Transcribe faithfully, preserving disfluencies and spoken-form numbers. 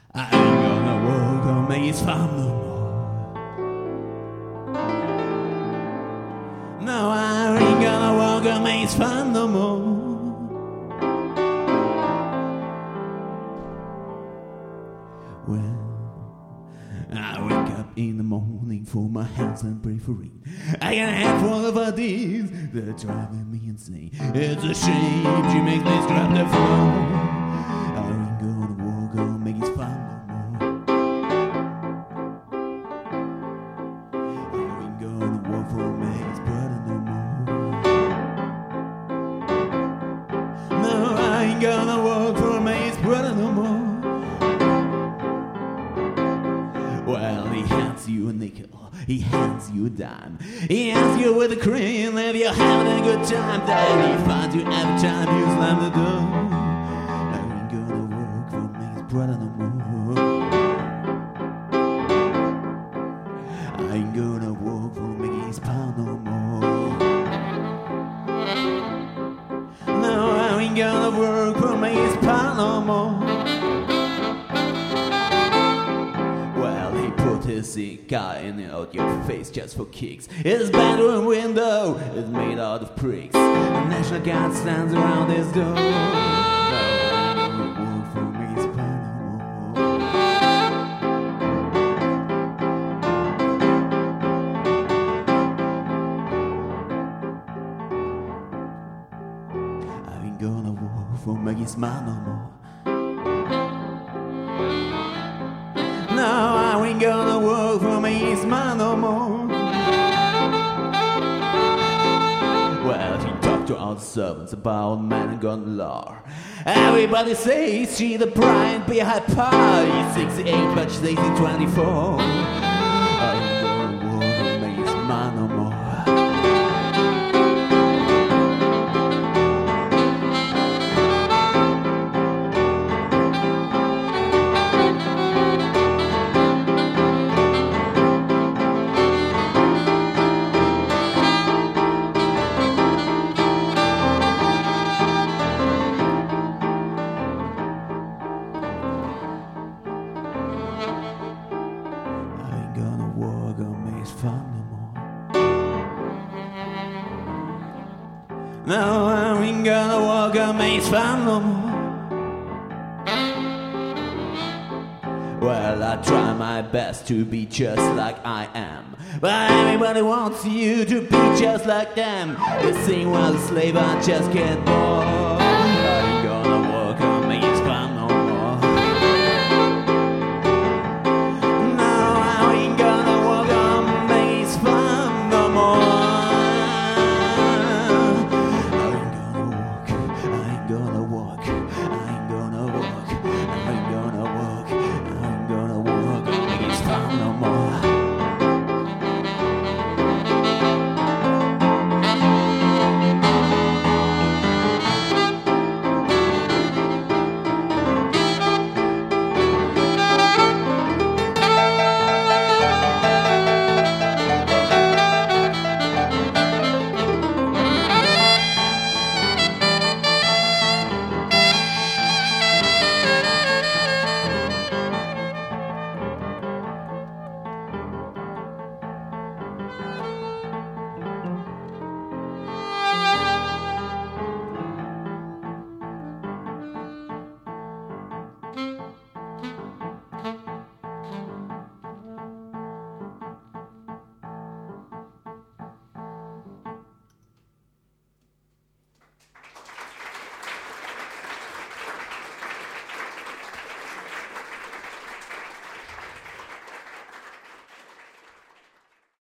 I ain't gonna walk on Maggie's farm no more. No, I ain't gonna walk on Maggie's farm no more. When I wake up in the morning for my hands and bravery, I got a handful of ideas that are driving me insane. It's a shame she makes me scrap the floor. I ain't gonna walk on Maggie's farm no more. I ain't gonna walk for Maggie's brother no more. No, I ain't gonna walk for Maggie's brother no more. Well, he hands you a nickel, he hands you a dime, he hands you with a cream if you're having a good time. Then he finds you every time you slam the door. I ain't gonna work for Maggie's brother no more. I ain't gonna work for Maggie's pal no more. No, I ain't gonna work for Maggie's pal no more. His cigar in out your face just for kicks. His bedroom window is made out of bricks. The National Guard stands around his door. No, I ain't gonna walk for Maggie's pal no more. I ain't gonna walk for Maggie's man no more. No, I ain't gonna work for Maggie's man no more. Well, she talked to all the servants about man and gun law. Everybody says she the bride behind pie. He's sixty-eight, but she's eighteen, twenty-four. I ain't gonna work for Maggie's man no more. Walk on Maggie's farm no more. No, I ain't gonna walk on Maggie's farm no more. Well, I try my best to be just like I am, but everybody wants you to be just like them. They sing while the slave I just get bored. I ain't gonna walk